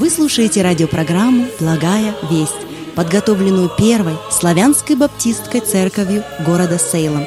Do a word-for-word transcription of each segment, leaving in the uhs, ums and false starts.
Вы слушаете радиопрограмму «Благая весть», подготовленную Первой славянской баптистской церковью города Сейлом.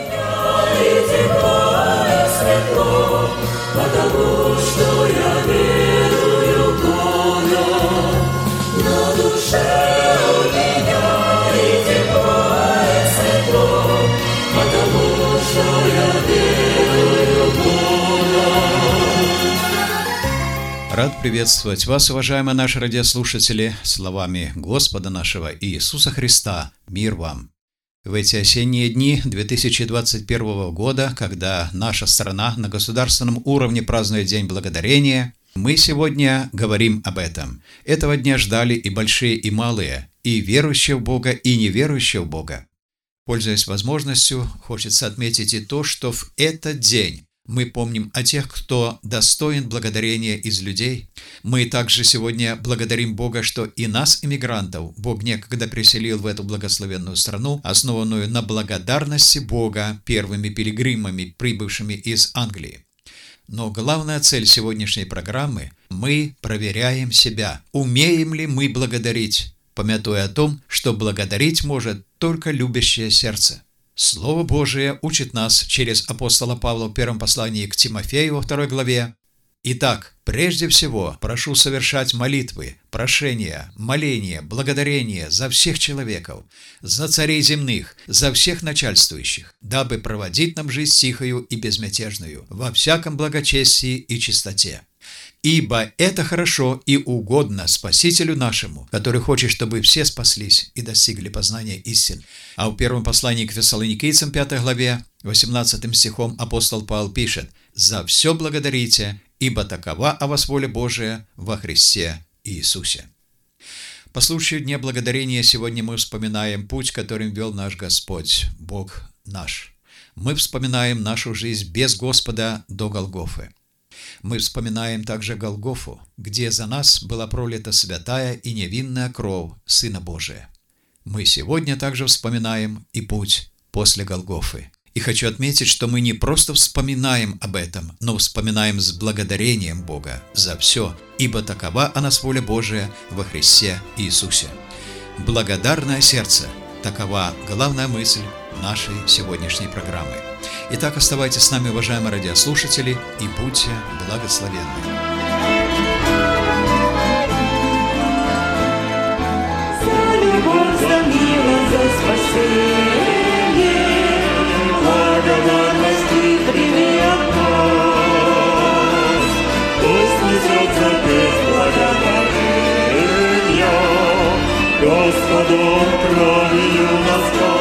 Рад приветствовать вас, уважаемые наши радиослушатели, словами Господа нашего Иисуса Христа. Мир вам! В эти осенние дни две тысячи двадцать первого года, когда наша страна на государственном уровне празднует День Благодарения, мы сегодня говорим об этом. Этого дня ждали и большие, и малые, и верующие в Бога, и неверующие в Бога. Пользуясь возможностью, хочется отметить и то, что в этот день мы помним о тех, кто достоин благодарения из людей. Мы также сегодня благодарим Бога, что и нас, иммигрантов, Бог некогда преселил в эту благословенную страну, основанную на благодарности Бога первыми пилигримами, прибывшими из Англии. Но главная цель сегодняшней программы – мы проверяем себя, умеем ли мы благодарить, помятуя о том, что благодарить может только любящее сердце. Слово Божие учит нас через апостола Павла в первом послании к Тимофею во второй главе. Итак, прежде всего прошу совершать молитвы, прошения, моления, благодарения за всех человеков, за царей земных, за всех начальствующих, дабы проводить нам жизнь тихою и безмятежную, во всяком благочестии и чистоте. Ибо это хорошо и угодно Спасителю нашему, который хочет, чтобы все спаслись и достигли познания истин. А в первом послании к Фессалоникийцам, пятой главе, восемнадцатым стихом апостол Павел пишет: «За все благодарите, ибо такова о вас воля Божия во Христе Иисусе». По случаю Дня Благодарения сегодня мы вспоминаем путь, которым вел наш Господь, Бог наш. Мы вспоминаем нашу жизнь без Господа до Голгофы. Мы вспоминаем также Голгофу, где за нас была пролита святая и невинная кровь Сына Божия. Мы сегодня также вспоминаем и путь после Голгофы. И хочу отметить, что мы не просто вспоминаем об этом, но вспоминаем с благодарением Бога за все, ибо такова о нас воля Божия во Христе Иисусе. Благодарное сердце – такова главная мысль нашей сегодняшней программы. Итак, оставайтесь с нами, уважаемые радиослушатели, и будьте благословенны. За любовь, за милость, за спасение, благодарности прими от нас. Пусть несется без благодарения, Господом кровью нас спас.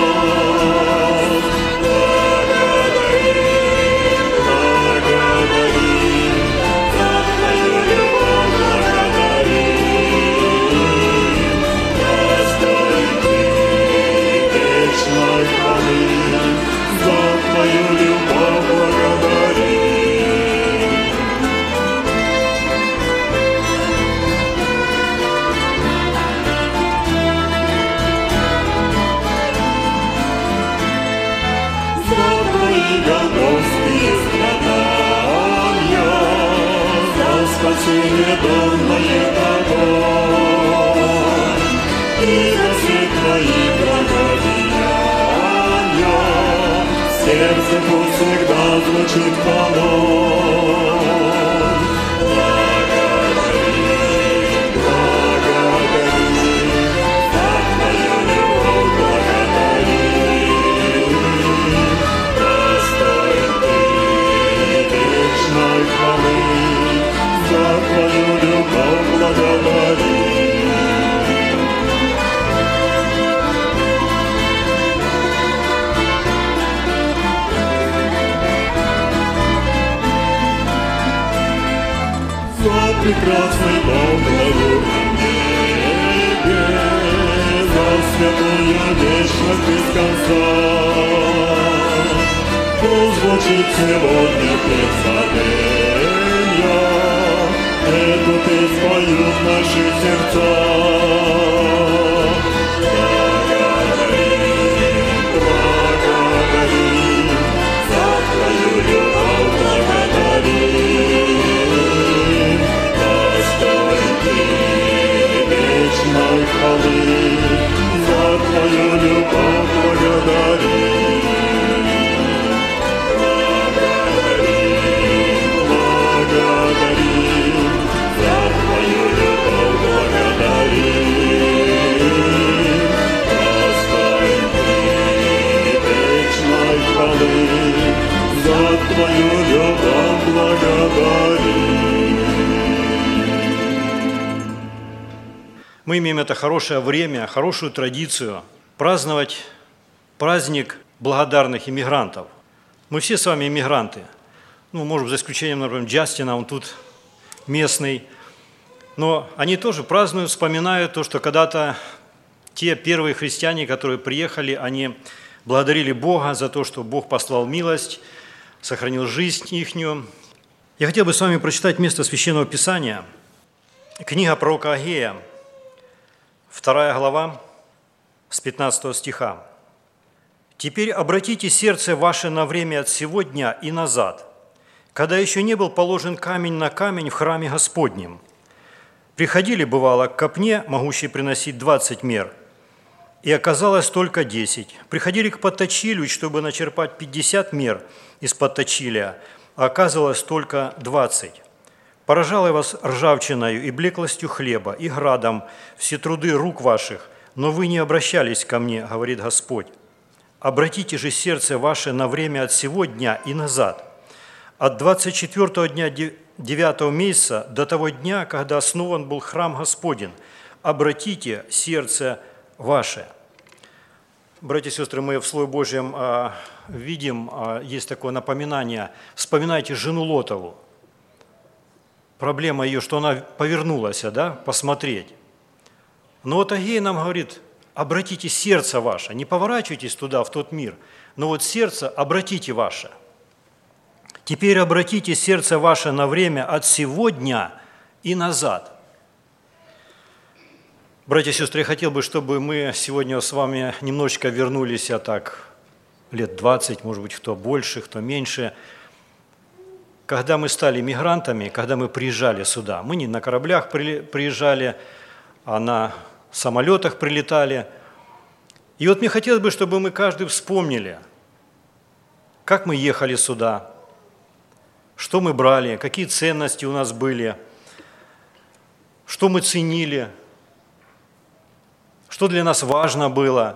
Спасение донное тобой, и за все твои благодеяния в сердце пусть всегда звучит хвалой. Благодари, благодари, за твою любовь благодари. Достоин ты вечной хвалы, за твою любовь благодари. За прекрасный дом главурном небе, за святую вечность без конца. Пусть звучит сегодня песнопенья, эту ты спою в наши сердца. Благодари, благодари, за твою любовь благодари. Достоин ты хвалы, за Твою любовь благодарим. За Твою любовь благодарим. Мы имеем это хорошее время, хорошую традицию праздновать праздник благодарных иммигрантов. Мы все с вами иммигранты. Ну, может, за исключением, например, Джастина, он тут местный. Но они тоже празднуют, вспоминают то, что когда-то те первые христиане, которые приехали, они благодарили Бога за то, что Бог послал милость, сохранил жизнь ихнюю. Я хотел бы с вами прочитать место Священного Писания. Книга пророка Агея, вторая глава, с пятнадцатого стиха. «Теперь обратите сердце ваше на время от сего дня и назад, когда еще не был положен камень на камень в храме Господнем. Приходили, бывало, к копне, могущей приносить двадцать мер, и оказалось только десять. Приходили к подточилию, чтобы начерпать пятьдесят мер из подточилия, а оказалось только двадцать. Поражал я вас ржавчиною и блеклостью хлеба, и градом все труды рук ваших, но вы не обращались ко мне, говорит Господь. Обратите же сердце ваше на время от сего дня и назад, от двадцать четвёртого дня девятого месяца до того дня, когда основан был храм Господень. Обратите сердце ваше». Братья и сестры, мы в Слове Божьем а, видим, а, есть такое напоминание, вспоминайте жену Лотову. Проблема ее, что она повернулась, да, посмотреть. Но вот Агей нам говорит, обратите сердце ваше, не поворачивайтесь туда, в тот мир, но вот сердце обратите ваше. Теперь обратите сердце ваше на время от сего дня и назад. Братья и сестры, я хотел бы, чтобы мы сегодня с вами немножечко вернулись, а так лет двадцать, может быть, кто больше, кто меньше. Когда мы стали мигрантами, когда мы приезжали сюда, мы не на кораблях приезжали, а на самолетах прилетали. И вот мне хотелось бы, чтобы мы каждый вспомнили, как мы ехали сюда, что мы брали, какие ценности у нас были, что мы ценили, что для нас важно было,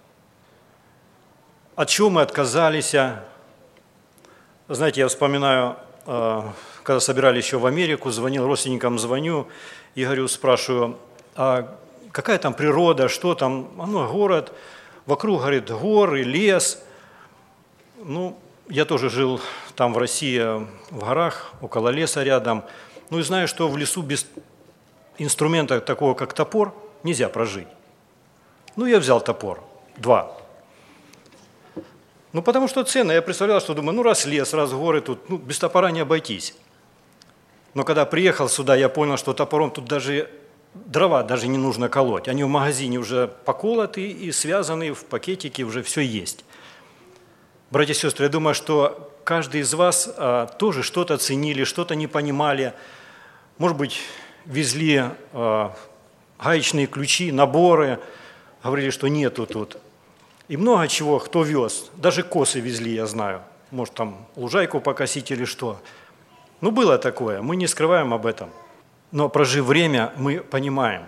от чего мы отказались. Знаете, я вспоминаю, когда собирались еще в Америку, звонил родственникам, звоню и говорю, спрашиваю, а какая там природа, что там, ну, город, вокруг, говорит, горы, лес. Ну, я тоже жил там в России, в горах, около леса рядом. Ну и знаю, что в лесу без инструмента такого, как топор, нельзя прожить. Ну, я взял топор, два. Ну, потому что ценно. Я представлял, что думаю, ну, раз лес, раз горы, тут ну, без топора не обойтись. Но когда приехал сюда, я понял, что топором тут даже дрова даже не нужно колоть. Они в магазине уже поколоты и связаны в пакетике, уже все есть. Братья и сестры, я думаю, что каждый из вас а, тоже что-то ценили, что-то не понимали. Может быть, везли а, гаечные ключи, наборы, говорили, что нету тут. И много чего, кто вез. Даже косы везли, я знаю. Может, там лужайку покосить или что. Ну, было такое, мы не скрываем об этом. Но, прожив время, мы понимаем,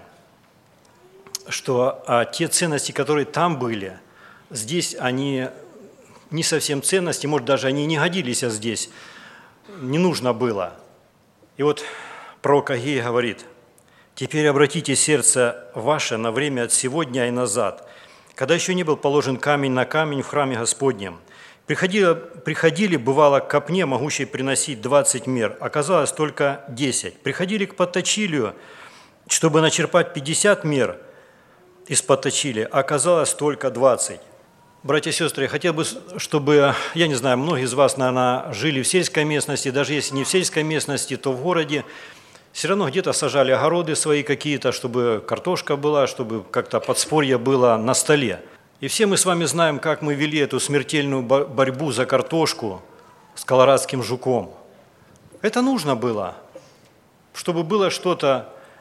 что а, те ценности, которые там были, здесь они не совсем ценности, может, даже они не годились, а здесь не нужно было. И вот пророк Агей говорит, «Теперь обратите сердце ваше на время от сего дня и назад, когда еще не был положен камень на камень в храме Господнем. Приходили, приходили бывало, к копне, могущей приносить двадцать мер, оказалось только десять. Приходили к подточилию, чтобы начерпать пятьдесят мер из подточилия, оказалось только двадцать». Братья и сестры, я хотел бы, чтобы, я не знаю, многие из вас, наверное, жили в сельской местности, даже если не в сельской местности, то в городе, все равно где-то сажали огороды свои какие-то, чтобы картошка была, чтобы как-то подспорье было на столе. И все мы с вами знаем, как мы вели эту смертельную борьбу за картошку с колорадским жуком. Это нужно было, чтобы было что-то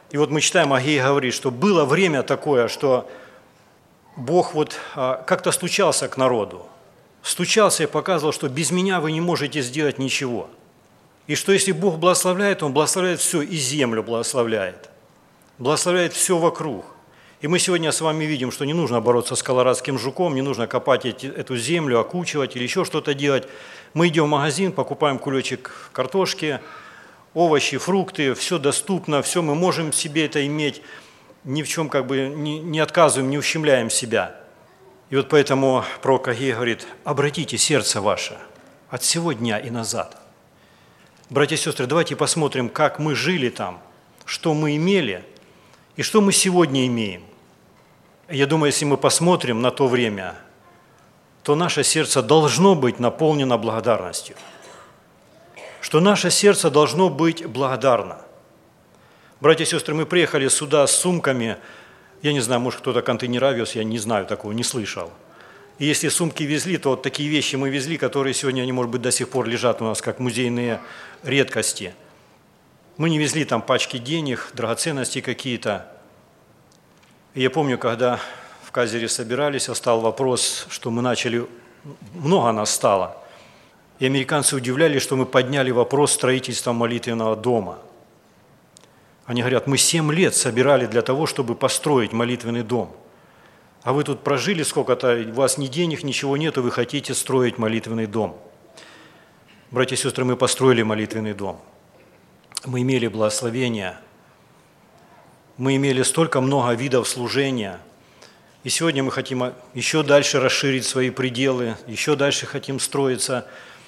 И вот мы читаем, Агей говорит, что было время такое, что Бог вот как-то стучался к народу. Стучался и показывал, что без меня вы не можете сделать ничего. И что если Бог благословляет, Он благословляет все, и землю благословляет. Благословляет все вокруг. И мы сегодня с вами видим, что не нужно бороться с колорадским жуком, не нужно копать эти, эту землю, окучивать или еще что-то делать. Мы идем в магазин, покупаем кулечек картошки, овощи, фрукты, все доступно, все мы можем себе это иметь, ни в чем как бы не, не отказываем, не ущемляем себя. И вот поэтому пророк Агей говорит: обратите сердце ваше от сего дня и назад. Братья и сестры, давайте посмотрим, как мы жили там, что мы имели и что мы сегодня имеем. Я думаю, если мы посмотрим на то время, то наше сердце должно быть наполнено благодарностью. Что наше сердце должно быть благодарно. Братья и сестры, мы приехали сюда с сумками. Я не знаю, может, кто-то контейнера вез, я не знаю такого, не слышал. И если сумки везли, то вот такие вещи мы везли, которые сегодня, они, может быть, до сих пор лежат у нас как музейные редкости. Мы не везли там пачки денег, драгоценности какие-то. И я помню, когда в Казере собирались, стал вопрос, что мы начали, много нас стало. И американцы удивлялись, что мы подняли вопрос строительства молитвенного дома. Они говорят: мы семь лет собирали для того, чтобы построить молитвенный дом. А вы тут прожили сколько-то, у вас ни денег, ничего нет, и вы хотите строить молитвенный дом. Братья и сестры, мы построили молитвенный дом. Мы имели благословение. Мы имели столько много видов служения. И сегодня мы хотим еще дальше расширить свои пределы, еще дальше хотим строиться.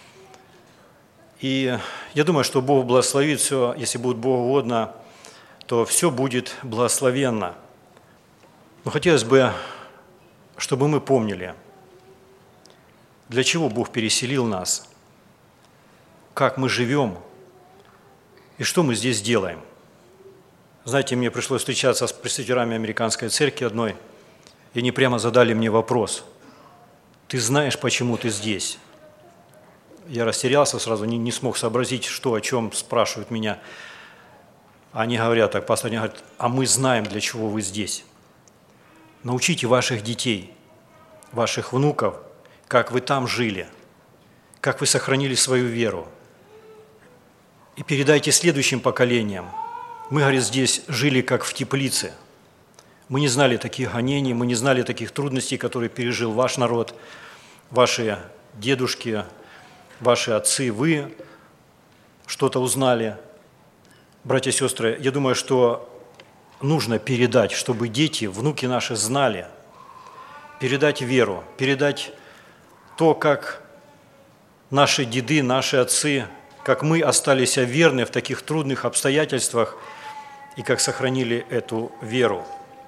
И я думаю, что Бог благословит все, если будет Богу угодно, то все будет благословенно. Но хотелось бы, чтобы мы помнили, для чего Бог переселил нас, как мы живем и что мы здесь делаем. Знаете, мне пришлось встречаться с пресвитерами американской церкви одной, и они прямо задали мне вопрос: ты знаешь, почему ты здесь? Я растерялся сразу, не, не смог сообразить, что, о чем спрашивают меня. Они говорят так, пастор, они говорят: а мы знаем, для чего вы здесь. Научите ваших детей, ваших внуков, как вы там жили, как вы сохранили свою веру. И передайте следующим поколениям. Мы, говорит, здесь жили как в теплице. Мы не знали таких гонений, мы не знали таких трудностей, которые пережил ваш народ, ваши дедушки, ваши отцы. Вы что-то узнали. Братья и сестры, я думаю, что нужно передать, чтобы дети, внуки наши знали, передать веру, передать то, как наши деды, наши отцы, как мы остались верны в таких трудных обстоятельствах и как сохранили эту веру.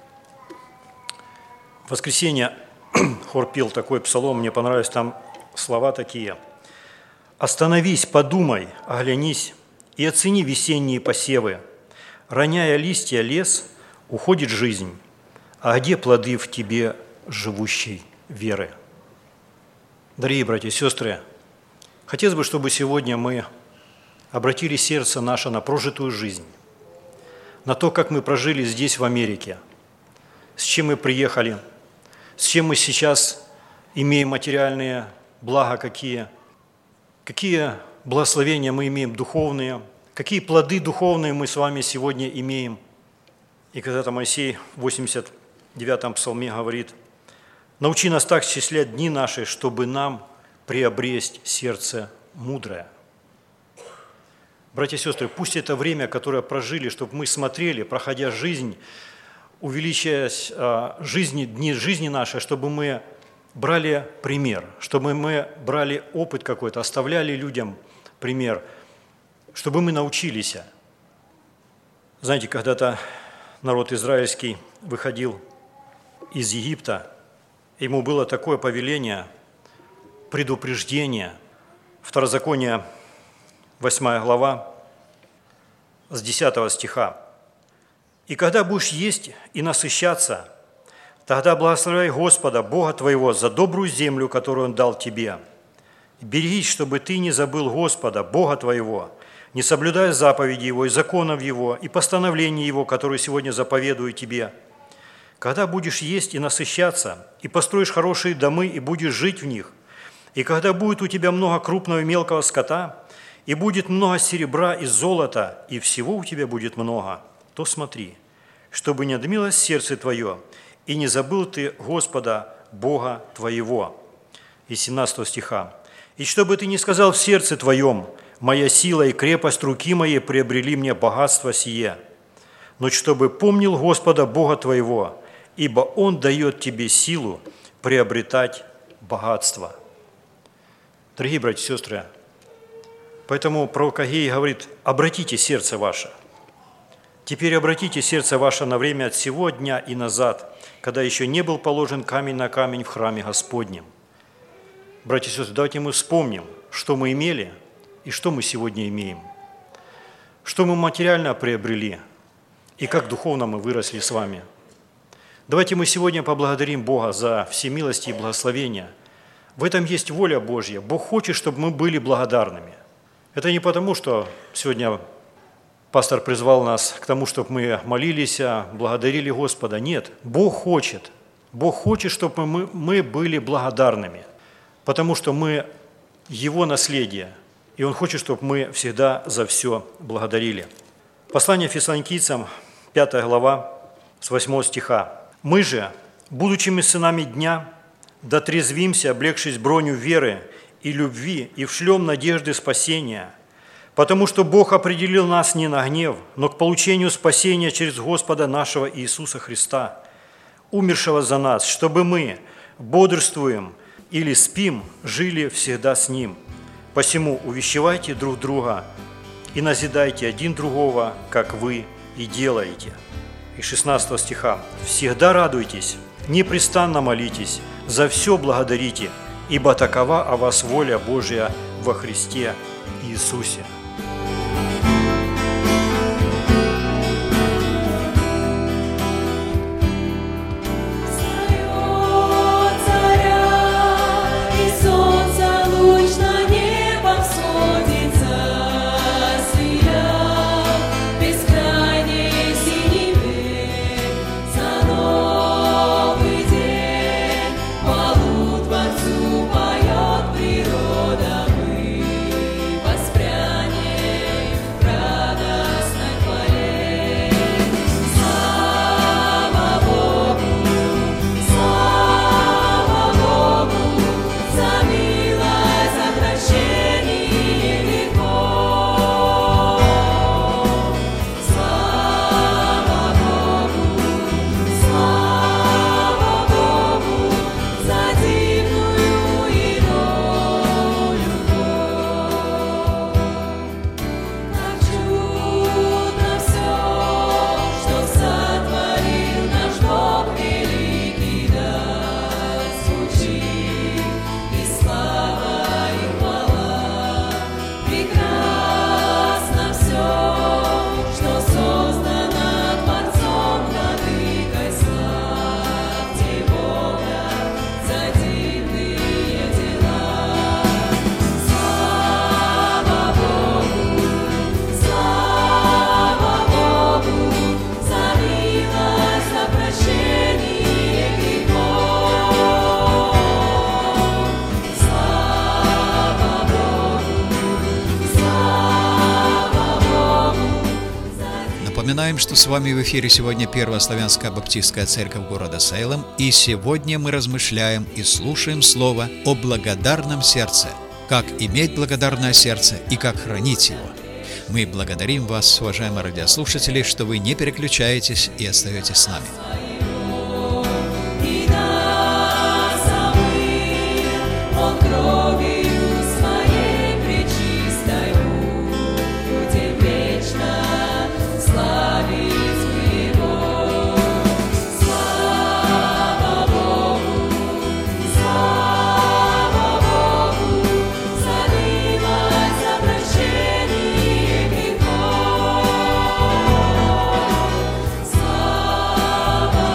В воскресенье хор пел такой псалом, мне понравились там слова такие: «Остановись, подумай, оглянись и оцени весенние посевы. Роняя листья лес, уходит жизнь, а где плоды в тебе живущей веры?» Дорогие братья и сестры, хотелось бы, чтобы сегодня мы обратили сердце наше на прожитую жизнь, на то, как мы прожили здесь, в Америке, с чем мы приехали, с чем мы сейчас имеем материальные блага, какие, какие благословения мы имеем духовные, какие плоды духовные мы с вами сегодня имеем. И когда-то Моисей в восемьдесят девятом псалме говорит: «Научи нас так счислять дни наши, чтобы нам приобресть сердце мудрое». Братья и сестры, пусть это время, которое прожили, чтобы мы смотрели, проходя жизнь, увеличиваясь жизни, дни жизни нашей, чтобы мы брали пример, чтобы мы брали опыт какой-то, оставляли людям пример, чтобы мы научились. Знаете, когда-то народ израильский выходил из Египта, ему было такое повеление, предупреждение. Второзаконие, восьмая глава, с десятого стиха. «И когда будешь есть и насыщаться, тогда благословляй Господа, Бога твоего, за добрую землю, которую Он дал тебе. Берегись, чтобы ты не забыл Господа, Бога твоего, не соблюдая заповеди Его и законов Его, и постановлений Его, которые сегодня заповедую тебе. Когда будешь есть и насыщаться, и построишь хорошие домы, и будешь жить в них, и когда будет у тебя много крупного и мелкого скота, и будет много серебра и золота, и всего у тебя будет много, то смотри, чтобы не отдымилось сердце твое, и не забыл ты Господа Бога твоего». Из семнадцатого стиха. «И чтобы ты не сказал в сердце твоем: моя сила и крепость руки моей приобрели мне богатство сие, но чтобы помнил Господа Бога твоего, ибо Он дает тебе силу приобретать богатство». Дорогие братья и сестры, поэтому пророк Агей говорит: обратите сердце ваше. Теперь обратите сердце ваше на время от сего дня и назад, когда еще не был положен камень на камень в храме Господнем. Братья и сестры, давайте мы вспомним, что мы имели и что мы сегодня имеем, что мы материально приобрели и как духовно мы выросли с вами. Давайте мы сегодня поблагодарим Бога за все милости и благословения. В этом есть воля Божья. Бог хочет, чтобы мы были благодарными. Это не потому, что сегодня пастор призвал нас к тому, чтобы мы молились, благодарили Господа. Нет, Бог хочет. Бог хочет, чтобы мы, мы были благодарными, потому что мы Его наследие, и Он хочет, чтобы мы всегда за все благодарили. Послание Фессалоникийцам, пятая глава, с восьмого стиха. «Мы же, будучи мы сынами дня, дотрезвимся, облегшись броню веры и любви, и вшлем надежды спасения, потому что Бог определил нас не на гнев, но к получению спасения через Господа нашего Иисуса Христа, умершего за нас, чтобы мы, бодрствуем или спим, жили всегда с Ним. Посему увещевайте друг друга и назидайте один другого, как вы и делаете». Из шестнадцатого стиха. «Всегда радуйтесь, непрестанно молитесь, за все благодарите, ибо такова о вас воля Божия во Христе Иисусе». Напоминаем, что с вами в эфире сегодня Первая Славянская Баптистская Церковь города Сейлом, и сегодня мы размышляем и слушаем слово о благодарном сердце, как иметь благодарное сердце и как хранить его. Мы благодарим вас, уважаемые радиослушатели, что вы не переключаетесь и остаетесь с нами. Слава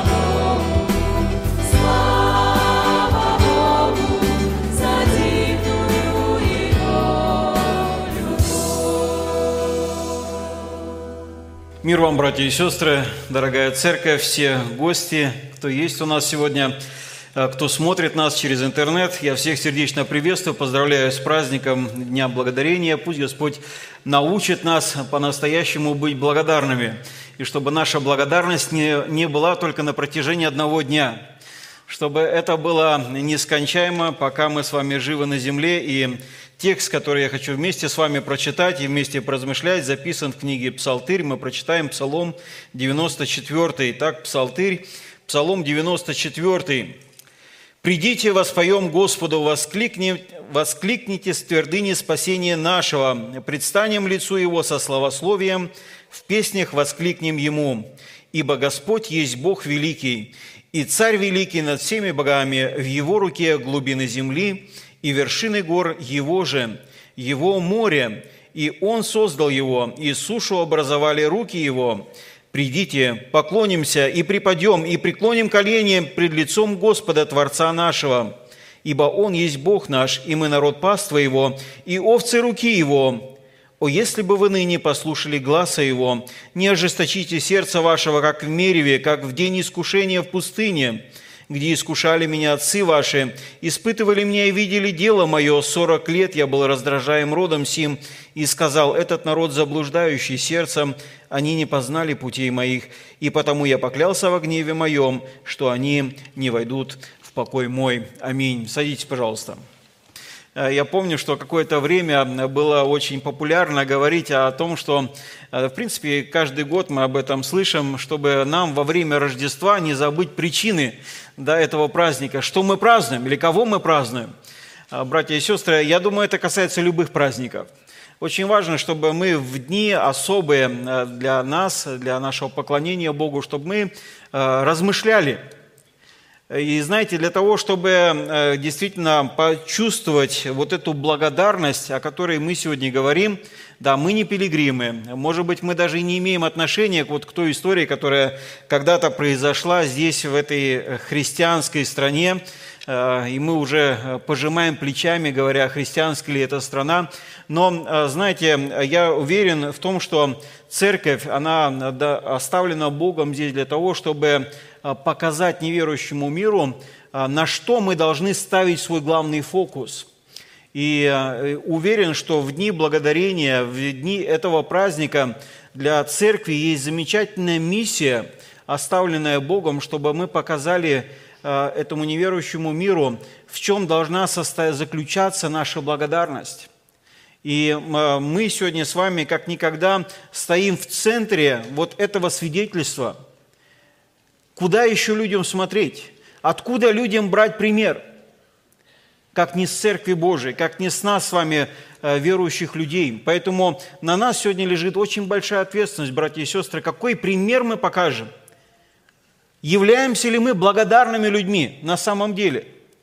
Мир вам, братья и сестры, дорогая церковь, все гости, кто есть у нас сегодня, кто смотрит нас через интернет. Я всех сердечно приветствую, поздравляю с праздником Дня Благодарения. Пусть Господь научит нас по-настоящему быть благодарными. И чтобы наша благодарность не, не была только на протяжении одного дня. Чтобы это было нескончаемо, пока мы с вами живы на земле. И текст, который я хочу вместе с вами прочитать и вместе поразмышлять, записан в книге «Псалтырь». Мы прочитаем Псалом девяносто четвёртый. Итак, Псалтырь, Псалом девяносто четвёртый. «Придите, воспоем Господу, воскликни, воскликните с твердыни спасения нашего, предстанем лицу Его со славословием, в песнях воскликнем Ему, ибо Господь есть Бог великий, и Царь великий над всеми богами, в Его руке глубины земли, и вершины гор Его же, Его море, и Он создал его, и сушу образовали руки Его. Придите, поклонимся и припадем, и преклоним колени пред лицом Господа, Творца нашего, ибо Он есть Бог наш, и мы народ паства Его, и овцы руки Его. О, если бы вы ныне послушали гласа Его, не ожесточите сердце вашего, как в Мереве, как в день искушения в пустыне, где искушали меня отцы ваши, испытывали меня и видели дело мое. Сорок лет я был раздражаем родом сим, и сказал: этот народ заблуждающий сердцем, они не познали путей моих, и потому я поклялся во гневе моем, что они не войдут в покой мой. Аминь». Садитесь, пожалуйста. Я помню, что какое-то время было очень популярно говорить о том, что, в принципе, каждый год мы об этом слышим, чтобы нам во время Рождества не забыть причины до этого праздника, что мы празднуем или кого мы празднуем. Братья и сестры, я думаю, это касается любых праздников. Очень важно, чтобы мы в дни особые для нас, для нашего поклонения Богу, чтобы мы размышляли. И знаете, для того, чтобы действительно почувствовать вот эту благодарность, о которой мы сегодня говорим, да, мы не пилигримы, может быть, мы даже и не имеем отношения вот к той истории, которая когда-то произошла здесь, в этой христианской стране, и мы уже пожимаем плечами, говоря, христианская ли это страна. Но, знаете, я уверен в том, что церковь, она оставлена Богом здесь для того, чтобы показать неверующему миру, на что мы должны ставить свой главный фокус. И уверен, что в дни благодарения, в дни этого праздника для церкви есть замечательная миссия, оставленная Богом, чтобы мы показали этому неверующему миру, в чем должна заключаться наша благодарность. И мы сегодня с вами как никогда стоим в центре вот этого свидетельства. Куда еще людям смотреть? Откуда людям брать пример? Как не с Церкви Божией, как не с нас с вами, верующих людей. Поэтому на нас сегодня лежит очень большая ответственность, братья и сестры, какой пример мы покажем. Являемся ли мы благодарными людьми на самом деле?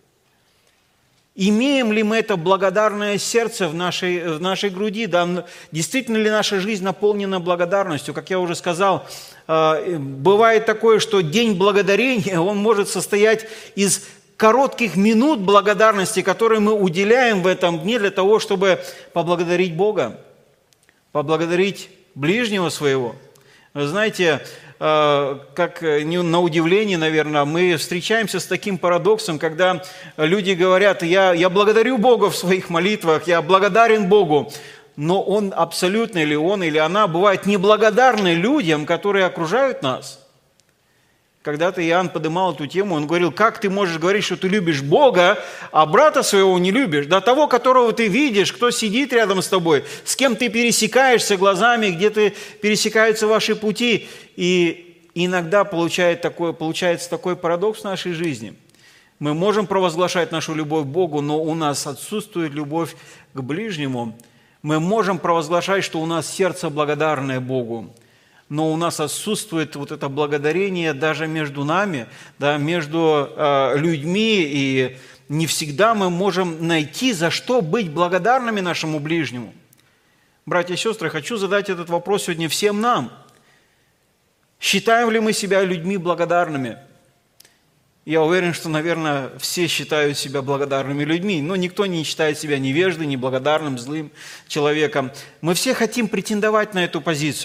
Имеем ли мы это благодарное сердце в нашей, в нашей груди? Да, действительно ли наша жизнь наполнена благодарностью? Как я уже сказал, бывает такое, что день благодарения, он может состоять из коротких минут благодарности, которые мы уделяем в этом дне для того, чтобы поблагодарить Бога, поблагодарить ближнего своего. Вы знаете, как на удивление, наверное, мы встречаемся с таким парадоксом, когда люди говорят: я, я благодарю Бога в своих молитвах, я благодарен Богу, но он абсолютно, или он, или она, бывает неблагодарны людям, которые окружают нас. Когда-то Иоанн поднимал эту тему, он говорил: как ты можешь говорить, что ты любишь Бога, а брата своего не любишь? Да того, которого ты видишь, кто сидит рядом с тобой, с кем ты пересекаешься глазами, где ты пересекаются ваши пути. И иногда получает такой, получается такой парадокс в нашей жизни. Мы можем провозглашать нашу любовь к Богу, но у нас отсутствует любовь к ближнему. Мы можем провозглашать, что у нас сердце благодарное Богу, но у нас отсутствует вот это благодарение даже между нами, да, между э, людьми, и не всегда мы можем найти, за что быть благодарными нашему ближнему. Братья и сестры, хочу задать этот вопрос сегодня всем нам. Считаем ли мы себя людьми благодарными? Я уверен, что, наверное, все считают себя благодарными людьми, но никто не считает себя невеждой, неблагодарным, злым человеком. Мы все хотим претендовать на эту позицию.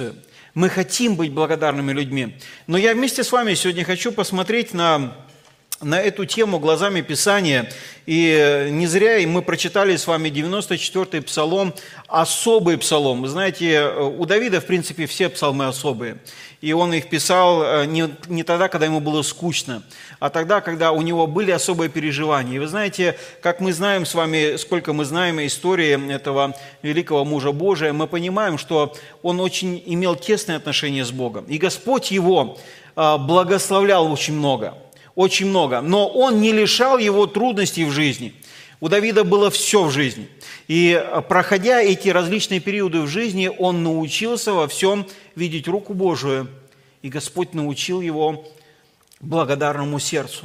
Мы хотим быть благодарными людьми. Но я вместе с вами сегодня хочу посмотреть на, на эту тему глазами Писания. И не зря мы прочитали с вами девяносто четвёртый псалом, особый псалом. Вы знаете, у Давида, в принципе, все псалмы особые. И он их писал не, не тогда, когда ему было скучно, а тогда, когда у него были особые переживания. И вы знаете, как мы знаем с вами, сколько мы знаем истории этого великого мужа Божия, мы понимаем, что он очень имел тесные отношения с Богом. И Господь его благословлял очень много, очень много. Но он не лишал его трудностей в жизни. У Давида было все в жизни. И проходя эти различные периоды в жизни, он научился во всем видеть руку Божию. И Господь научил его благодарному сердцу.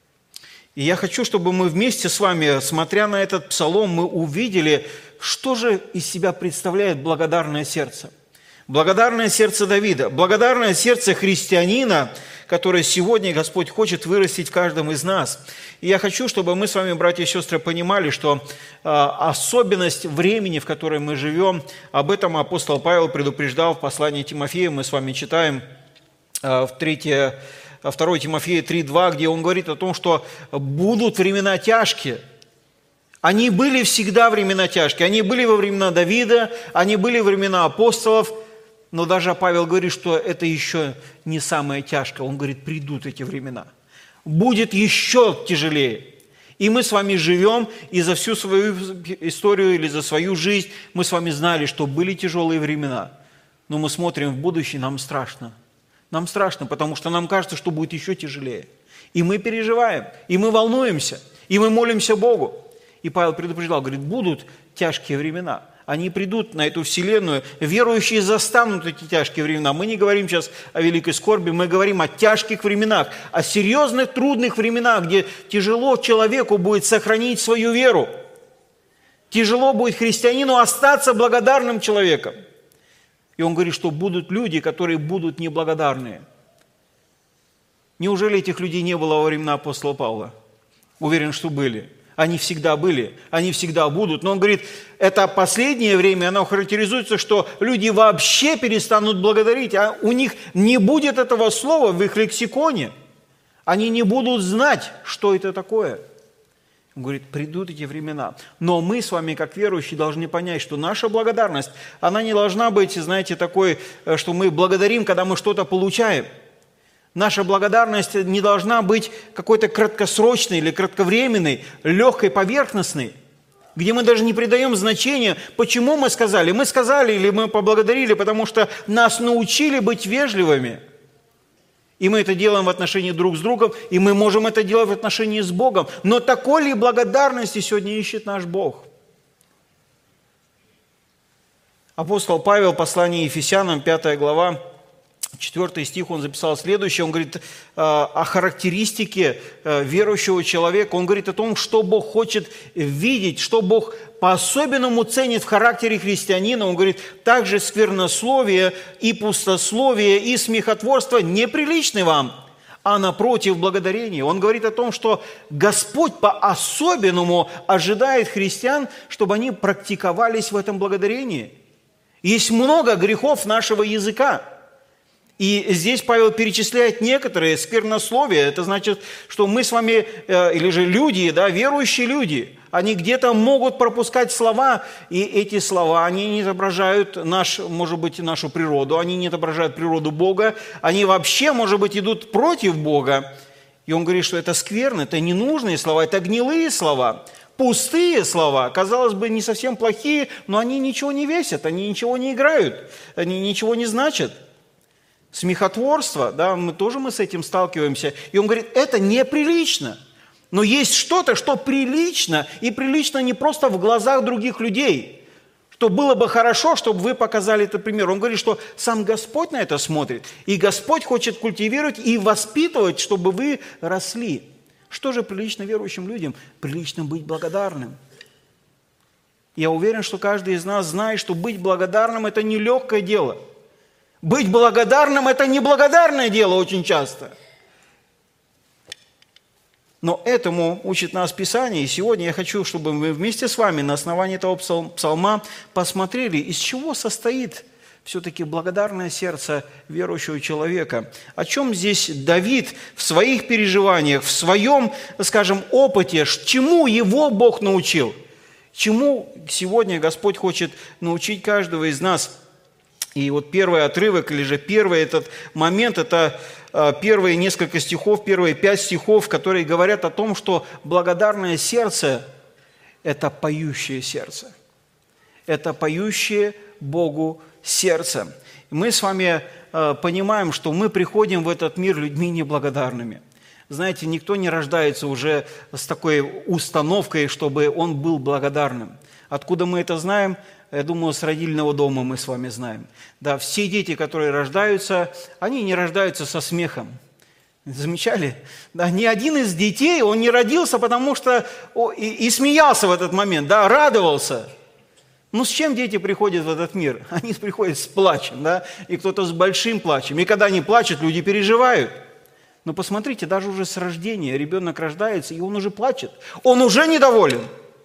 И я хочу, чтобы мы вместе с вами, смотря на этот псалом, мы увидели, что же из себя представляет благодарное сердце. Благодарное сердце Давида, благодарное сердце христианина, которое сегодня Господь хочет вырастить в каждом из нас. И я хочу, чтобы мы с вами, братья и сестры, понимали, что э, особенность времени, в котором мы живем, об этом апостол Павел предупреждал в послании Тимофею. Мы с вами читаем э, в третье, второе Тимофея три два, где он говорит о том, что будут времена тяжкие. Они были всегда времена тяжкие. Они были во времена Давида, они были во времена апостолов. Но даже Павел говорит, что это еще не самое тяжкое. Он говорит, придут эти времена. Будет еще тяжелее. И мы с вами живем, и за всю свою историю или за свою жизнь мы с вами знали, что были тяжелые времена. Но мы смотрим в будущее, нам страшно. Нам страшно, потому что нам кажется, что будет еще тяжелее. И мы переживаем, и мы волнуемся, и мы молимся Богу. И Павел предупреждал, говорит, будут тяжкие времена. Они придут на эту вселенную, верующие застанут эти тяжкие времена. Мы не говорим сейчас о великой скорби, мы говорим о тяжких временах, о серьезных, трудных временах, где тяжело человеку будет сохранить свою веру. Тяжело будет христианину остаться благодарным человеком. И он говорит, что будут люди, которые будут неблагодарные. Неужели этих людей не было во времена апостола Павла? Уверен, что были. Они всегда были, они всегда будут. Но он говорит, это последнее время, оно характеризуется, что люди вообще перестанут благодарить, а у них не будет этого слова в их лексиконе. Они не будут знать, что это такое. Он говорит, придут эти времена. Но мы с вами, как верующие, должны понять, что наша благодарность, она не должна быть, знаете, такой, что мы благодарим, когда мы что-то получаем. Наша благодарность не должна быть какой-то краткосрочной или кратковременной, легкой, поверхностной, где мы даже не придаем значения, почему мы сказали. Мы сказали или мы поблагодарили, потому что нас научили быть вежливыми. И мы это делаем в отношении друг с другом, и мы можем это делать в отношении с Богом. Но такой ли благодарности сегодня ищет наш Бог? Апостол Павел, послание Ефесянам, пятая глава, четвёртый стих, он записал следующее. Он говорит о характеристике верующего человека. Он говорит о том, что Бог хочет видеть, что Бог по-особенному ценит в характере христианина. Он говорит, также сквернословие и пустословие и смехотворство неприличны вам, а напротив благодарение. Он говорит о том, что Господь по-особенному ожидает христиан, чтобы они практиковались в этом благодарении. Есть много грехов нашего языка. И здесь Павел перечисляет некоторые сквернословия. Это значит, что мы с вами, или же люди, да, верующие люди, они где-то могут пропускать слова, и эти слова, они не отображают наш, может быть, нашу природу, они не отображают природу Бога, они вообще, может быть, идут против Бога. И он говорит, что это скверно, это ненужные слова, это гнилые слова, пустые слова, казалось бы, не совсем плохие, но они ничего не весят, они ничего не играют, они ничего не значат. Смехотворство, да, мы тоже мы с этим сталкиваемся. И он говорит, это неприлично. Но есть что-то, что прилично, и прилично не просто в глазах других людей, что было бы хорошо, чтобы вы показали этот пример. Он говорит, что сам Господь на это смотрит, и Господь хочет культивировать и воспитывать, чтобы вы росли. Что же прилично верующим людям? Прилично быть благодарным. Я уверен, что каждый из нас знает, что быть благодарным – это нелегкое дело. Быть благодарным – это неблагодарное дело очень часто. Но этому учит нас Писание. И сегодня я хочу, чтобы мы вместе с вами на основании этого псалма посмотрели, из чего состоит все-таки благодарное сердце верующего человека. О чем здесь Давид в своих переживаниях, в своем, скажем, опыте, чему его Бог научил? Чему сегодня Господь хочет научить каждого из нас? И вот первый отрывок, или же первый этот момент, это первые несколько стихов, первые пять стихов, которые говорят о том, что благодарное сердце – это поющее сердце. Это поющее Богу сердце. Мы с вами понимаем, что мы приходим в этот мир людьми неблагодарными. Знаете, никто не рождается уже с такой установкой, чтобы он был благодарным. Откуда мы это знаем? Я думаю, с родильного дома мы с вами знаем. Да, все дети, которые рождаются, они не рождаются со смехом. Замечали? Да, ни один из детей, он не родился, потому что о, и, и смеялся в этот момент, да, радовался. Ну, с чем дети приходят в этот мир? Они приходят с плачем, да, и кто-то с большим плачем. И когда они плачут, люди переживают. Но посмотрите, даже уже с рождения ребенок рождается, и он уже плачет. Он уже недоволен.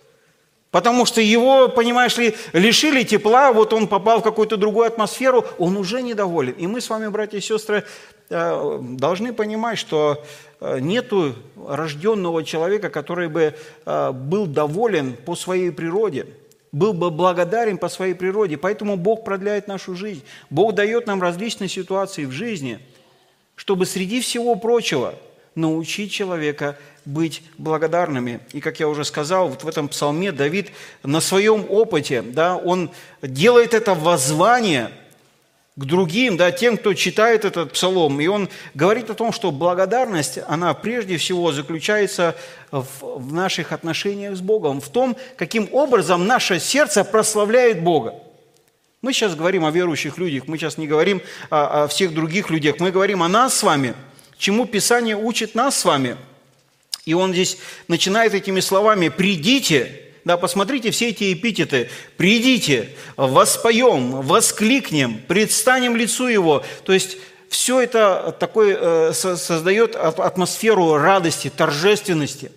Потому что его, понимаешь ли, лишили тепла, вот он попал в какую-то другую атмосферу, он уже недоволен. И мы с вами, братья и сестры, должны понимать, что нету рожденного человека, который бы был доволен по своей природе, был бы благодарен по своей природе. Поэтому Бог продляет нашу жизнь. Бог дает нам различные ситуации в жизни, чтобы среди всего прочего научить человека быть благодарными. И, как я уже сказал, вот в этом псалме Давид на своем опыте, да, он делает это воззвание к другим, да, тем, кто читает этот псалом. И он говорит о том, что благодарность, она прежде всего заключается в, в наших отношениях с Богом, в том, каким образом наше сердце прославляет Бога. Мы сейчас говорим о верующих людях, мы сейчас не говорим о, о всех других людях, мы говорим о нас с вами, чему Писание учит нас с вами. И он здесь начинает этими словами «придите». Да, посмотрите все эти эпитеты. «Придите, воспоем, воскликнем, предстанем лицу Его». То есть все это такой, э, создает атмосферу радости, торжественности.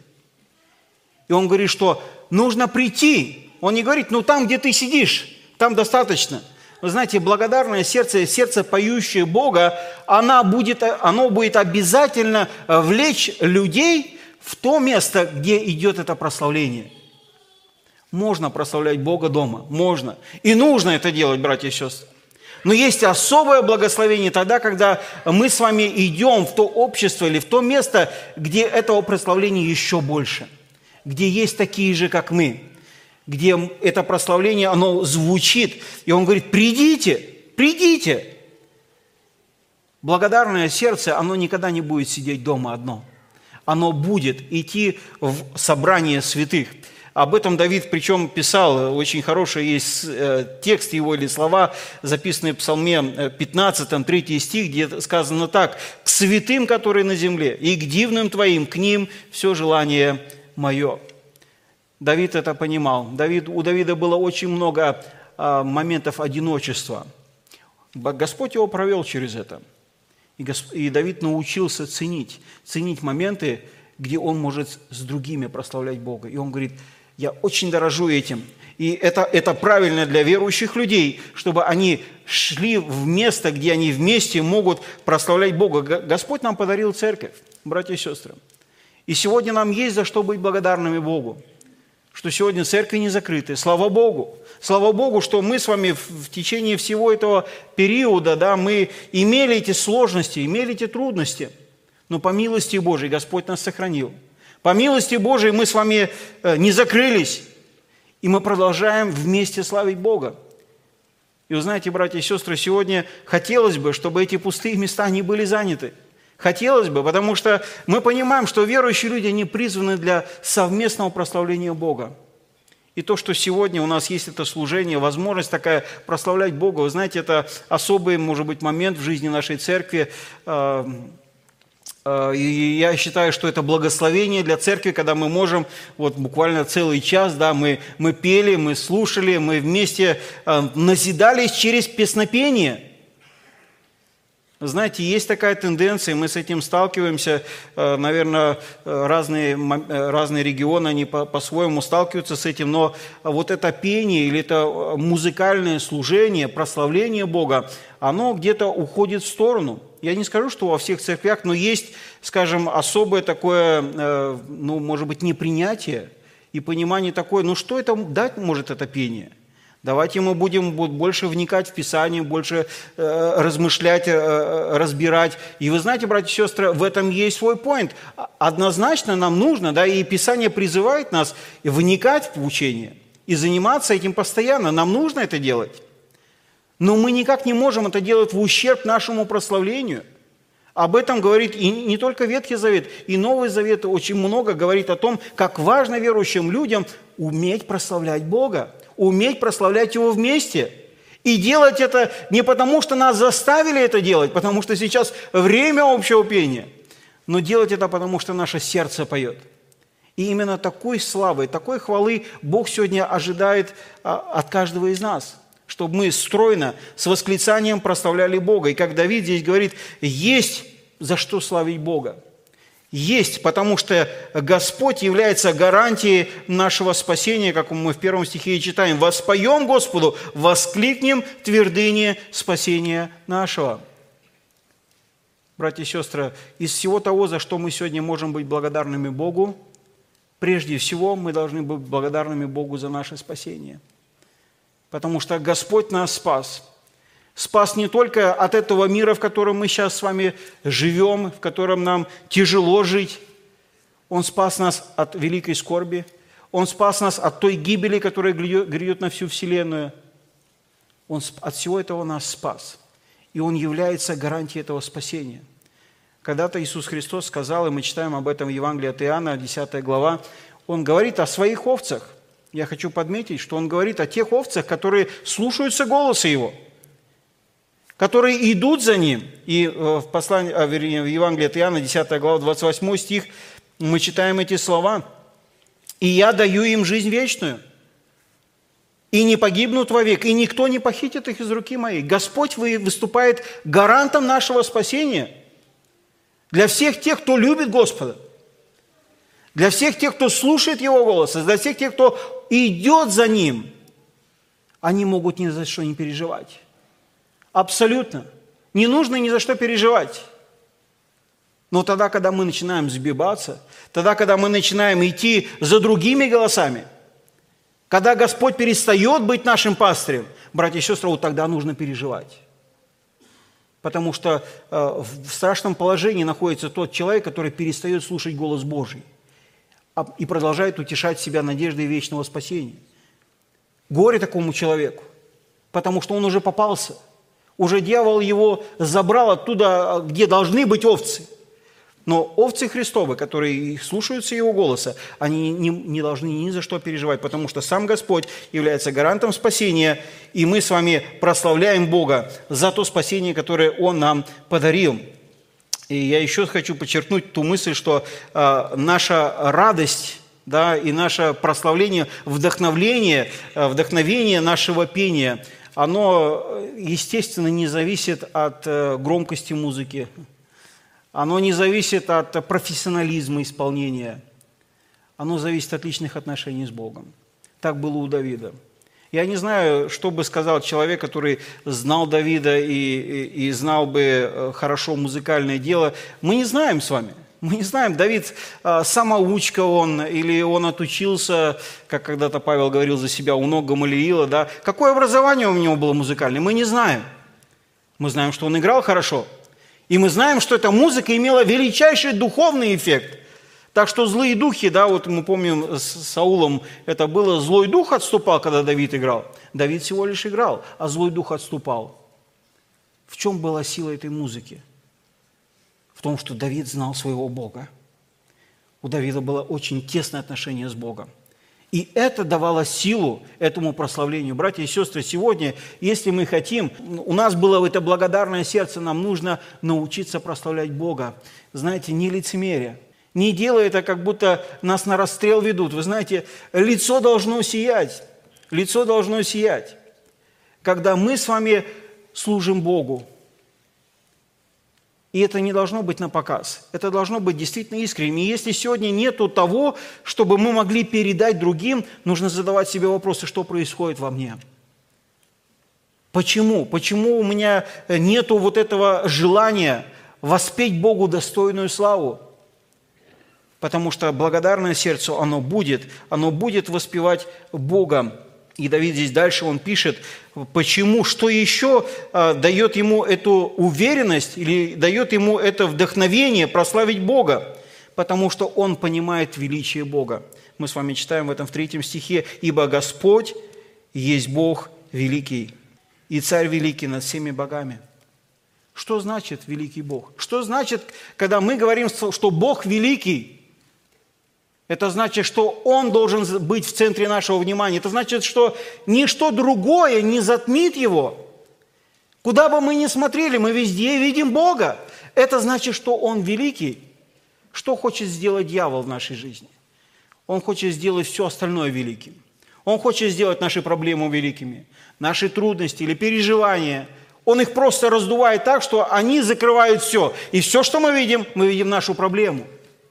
И он говорит, что нужно прийти. Он не говорит, ну там, где ты сидишь, там достаточно. Вы знаете, благодарное сердце, сердце, поющее Бога, оно будет, оно будет обязательно влечь людей в то место, где идет это прославление. Можно прославлять Бога дома, можно. И нужно это делать, братья и сестры. Но есть особое благословение тогда, когда мы с вами идем в то общество или в то место, где этого прославления еще больше, где есть такие же, как мы, где это прославление, оно звучит. И он говорит, придите, придите. Благодарное сердце, оно никогда не будет сидеть дома одно. Оно будет идти в собрание святых. Об этом Давид, причем, писал, очень хороший есть текст его или слова, записанные в Псалме пятнадцатом, третий стих, где сказано так: «К святым, которые на земле, и к дивным твоим, к ним все желание мое». Давид это понимал. Давид, у Давида было очень много а, моментов одиночества. Господь его провел через это. И, Госп... и Давид научился ценить, ценить моменты, где он может с другими прославлять Бога. И он говорит, я очень дорожу этим. И это, это правильно для верующих людей, чтобы они шли в место, где они вместе могут прославлять Бога. Господь нам подарил церковь, братья и сестры. И сегодня нам есть за что быть благодарными Богу. Что сегодня церкви не закрыты. Слава Богу! Слава Богу, что мы с вами в, в течение всего этого периода, да, мы имели эти сложности, имели эти трудности. Но по милости Божией Господь нас сохранил. По милости Божией мы с вами не закрылись. И мы продолжаем вместе славить Бога. И вы знаете, братья и сестры, сегодня хотелось бы, чтобы эти пустые места не были заняты. Хотелось бы, потому что мы понимаем, что верующие люди, они призваны для совместного прославления Бога. И то, что сегодня у нас есть это служение, возможность такая прославлять Бога, вы знаете, это особый, может быть, момент в жизни нашей церкви. И я считаю, что это благословение для церкви, когда мы можем, вот буквально целый час, да, мы, мы пели, мы слушали, мы вместе назидались через песнопение. Знаете, есть такая тенденция, мы с этим сталкиваемся, наверное, разные, разные регионы, они по- по-своему сталкиваются с этим, но вот это пение или это музыкальное служение, прославление Бога, оно где-то уходит в сторону. Я не скажу, что во всех церквях, но есть, скажем, особое такое, ну, может быть, непринятие и понимание такое, ну, что это дать может это пение? Давайте мы будем больше вникать в Писание, больше э, размышлять, э, разбирать. И вы знаете, братья и сестры, в этом есть свой поинт. Однозначно нам нужно, да, и Писание призывает нас вникать в учение и заниматься этим постоянно. Нам нужно это делать. Но мы никак не можем это делать в ущерб нашему прославлению. Об этом говорит и не только Ветхий Завет, и Новый Завет очень много говорит о том, как важно верующим людям уметь прославлять Бога, уметь прославлять Его вместе. И делать это не потому, что нас заставили это делать, потому что сейчас время общего пения, но делать это потому, что наше сердце поет. И именно такой славы, такой хвалы Бог сегодня ожидает от каждого из нас, чтобы мы стройно, с восклицанием прославляли Бога. И как Давид здесь говорит, есть за что славить Бога. Есть, потому что Господь является гарантией нашего спасения, как мы в первом стихе и читаем. «Воспоем Господу, воскликнем в твердыне спасения нашего». Братья и сестры, из всего того, за что мы сегодня можем быть благодарными Богу, прежде всего мы должны быть благодарными Богу за наше спасение. Потому что Господь нас спас. Спас не только от этого мира, в котором мы сейчас с вами живем, в котором нам тяжело жить. Он спас нас от великой скорби. Он спас нас от той гибели, которая грядет на всю вселенную. Он от всего этого нас спас. И Он является гарантией этого спасения. Когда-то Иисус Христос сказал, и мы читаем об этом в Евангелии от Иоанна, десятая глава, Он говорит о своих овцах. Я хочу подметить, что Он говорит о тех овцах, которые слушаются голоса Его, которые идут за Ним. И в, послании, в Евангелии от Иоанна, десятая глава, двадцать восьмой стих, мы читаем эти слова. «И я даю им жизнь вечную, и не погибнут вовек, и никто не похитит их из руки моей». Господь выступает гарантом нашего спасения для всех тех, кто любит Господа, для всех тех, кто слушает Его голос, для всех тех, кто идет за Ним. Они могут ни за что не переживать. Абсолютно. Не нужно ни за что переживать. Но тогда, когда мы начинаем сбиваться, тогда, когда мы начинаем идти за другими голосами, когда Господь перестает быть нашим пастырем, братья и сестры, вот тогда нужно переживать. Потому что э, в страшном положении находится тот человек, который перестает слушать голос Божий и продолжает утешать себя надеждой вечного спасения. Горе такому человеку, потому что он уже попался. Уже дьявол его забрал оттуда, где должны быть овцы. Но овцы Христовы, которые слушаются Его голоса, они не, не должны ни за что переживать, потому что сам Господь является гарантом спасения, и мы с вами прославляем Бога за то спасение, которое Он нам подарил. И я еще хочу подчеркнуть ту мысль, что э, наша радость, да, и наше прославление, вдохновление, э, вдохновение нашего пения – оно, естественно, не зависит от громкости музыки, оно не зависит от профессионализма исполнения, оно зависит от личных отношений с Богом. Так было у Давида. Я не знаю, что бы сказал человек, который знал Давида и, и, и знал бы хорошо музыкальное дело. Мы не знаем с вами. Мы не знаем, Давид самоучка он, или он отучился, как когда-то Павел говорил за себя, у ног Гамалиила, да. Какое образование у него было музыкальное, мы не знаем. Мы знаем, что он играл хорошо. И мы знаем, что эта музыка имела величайший духовный эффект. Так что злые духи, да, вот мы помним с Саулом, это было, злой дух отступал, когда Давид играл. Давид всего лишь играл, а злой дух отступал. В чем была сила этой музыки? В том, что Давид знал своего Бога. У Давида было очень тесное отношение с Богом. И это давало силу этому прославлению. Братья и сестры, сегодня, если мы хотим, у нас было это благодарное сердце, нам нужно научиться прославлять Бога. Знаете, не лицемерие. Не делай это, как будто нас на расстрел ведут. Вы знаете, лицо должно сиять. Лицо должно сиять. Когда мы с вами служим Богу. И это не должно быть на показ. Это должно быть действительно искренним. И если сегодня нету того, чтобы мы могли передать другим, нужно задавать себе вопросы, что происходит во мне. Почему? Почему у меня нету вот этого желания воспеть Богу достойную славу? Потому что благодарное сердце, оно будет, оно будет воспевать Бога. И Давид здесь дальше, он пишет, почему, что еще а, дает ему эту уверенность или дает ему это вдохновение прославить Бога, потому что он понимает величие Бога. Мы с вами читаем в этом в третьем стихе, «Ибо Господь есть Бог великий, и Царь великий над всеми богами». Что значит великий Бог? Что значит, когда мы говорим, что Бог великий? Это значит, что Он должен быть в центре нашего внимания. Это значит, что ничто другое не затмит Его. Куда бы мы ни смотрели, мы везде видим Бога. Это значит, что Он великий. Что хочет сделать дьявол в нашей жизни? Он хочет сделать все остальное великим. Он хочет сделать наши проблемы великими, наши трудности или переживания. Он их просто раздувает так, что они закрывают все. И все, что мы видим, мы видим нашу проблему.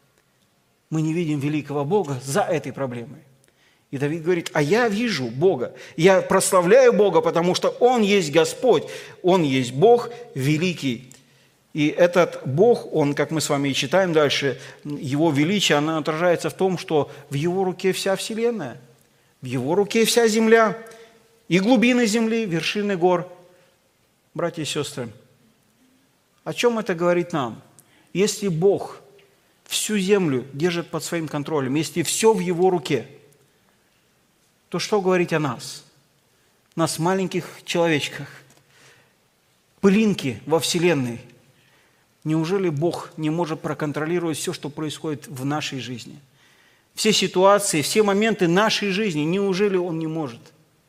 Мы не видим великого Бога за этой проблемой. И Давид говорит, а я вижу Бога, я прославляю Бога, потому что Он есть Господь, Он есть Бог великий. И этот Бог, Он, как мы с вами и читаем дальше, Его величие, оно отражается в том, что в Его руке вся вселенная, в Его руке вся земля, и глубины земли, вершины гор. Братья и сестры, о чем это говорит нам? Если Бог всю землю держит под своим контролем, если все в Его руке, то что говорить о нас? Нас, маленьких человечках, пылинки во Вселенной. Неужели Бог не может проконтролировать все, что происходит в нашей жизни? Все ситуации, все моменты нашей жизни, неужели Он не может?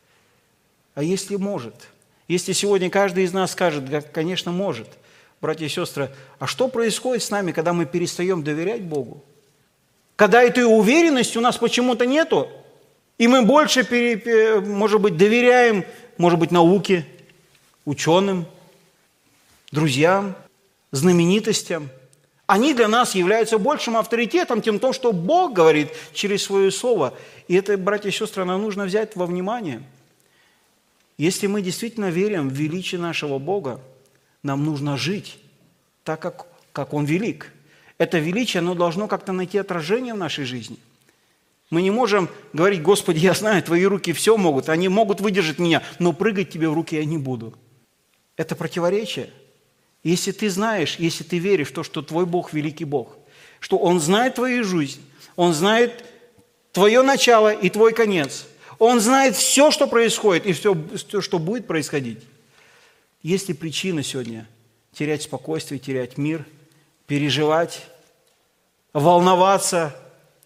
А если может? Если сегодня каждый из нас скажет, да, конечно, может. Братья и сестры, а что происходит с нами, когда мы перестаем доверять Богу? Когда этой уверенности у нас почему-то нету, и мы больше, может быть, доверяем, может быть, науке, ученым, друзьям, знаменитостям. Они для нас являются большим авторитетом, тем то, что Бог говорит через Свое Слово. И это, братья и сестры, нам нужно взять во внимание. Если мы действительно верим в величие нашего Бога, нам нужно жить так, как, как Он велик. Это величие, оно должно как-то найти отражение в нашей жизни. Мы не можем говорить, Господи, я знаю, Твои руки все могут, они могут выдержать меня, но прыгать Тебе в руки я не буду. Это противоречие. Если ты знаешь, если ты веришь в то, что Твой Бог – великий Бог, что Он знает твою жизнь, Он знает твое начало и твой конец, Он знает все, что происходит и все, что будет происходить. Есть ли причина сегодня терять спокойствие, терять мир, переживать, волноваться,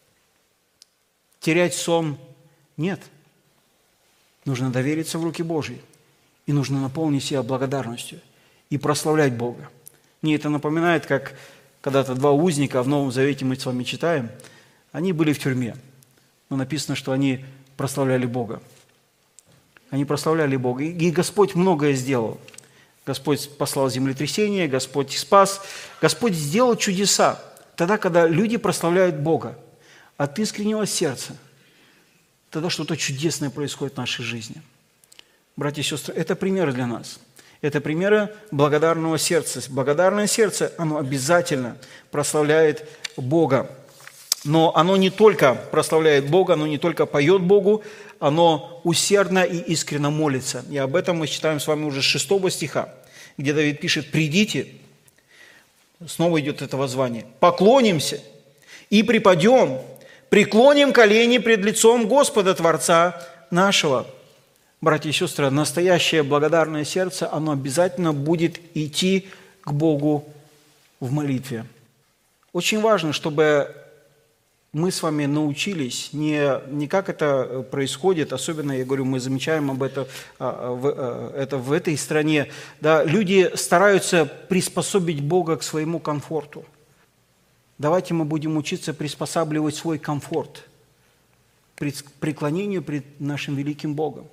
терять сон? Нет. Нужно довериться в руки Божьи, и нужно наполнить себя благодарностью и прославлять Бога. Мне это напоминает, как когда-то два узника в Новом Завете мы с вами читаем, они были в тюрьме, но написано, что они прославляли Бога. Они прославляли Бога, и Господь многое сделал. Господь послал землетрясение, Господь их спас, Господь сделал чудеса. Тогда, когда люди прославляют Бога от искреннего сердца, тогда что-то чудесное происходит в нашей жизни. Братья и сестры, это примеры для нас. Это примеры благодарного сердца. Благодарное сердце, оно обязательно прославляет Бога. Но оно не только прославляет Бога, оно не только поет Богу, оно усердно и искренне молится. И об этом мы читаем с вами уже с шестого стиха, где Давид пишет: «Придите», снова идет это воззвание, «поклонимся и припадем, преклоним колени пред лицом Господа Творца нашего». Братья и сестры, настоящее благодарное сердце, оно обязательно будет идти к Богу в молитве. Очень важно, чтобы мы с вами научились, не, не как это происходит, особенно, я говорю, мы замечаем об этом в, это в этой стране, да, люди стараются приспособить Бога к своему комфорту. Давайте мы будем учиться приспосабливать свой комфорт к преклонению пред нашим великим Богом.